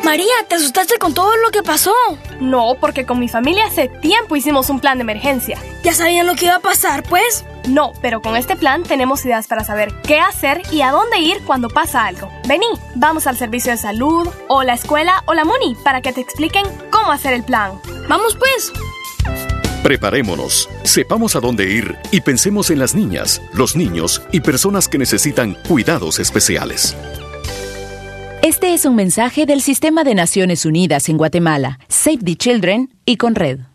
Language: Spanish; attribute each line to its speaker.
Speaker 1: María, ¿te asustaste con todo lo que pasó?
Speaker 2: No, porque con mi familia hace tiempo hicimos un plan de emergencia.
Speaker 1: ¿Ya sabían lo que iba a pasar, pues?
Speaker 2: No, pero con este plan tenemos ideas para saber qué hacer y a dónde ir cuando pasa algo. Vení, vamos al servicio de salud, o la escuela, o la MUNI, para que te expliquen cómo hacer el plan.
Speaker 1: ¡Vamos, pues!
Speaker 3: Preparémonos, sepamos a dónde ir y pensemos en las niñas, los niños y personas que necesitan cuidados especiales.
Speaker 4: Este es un mensaje del Sistema de Naciones Unidas en Guatemala, Save the Children y Conred.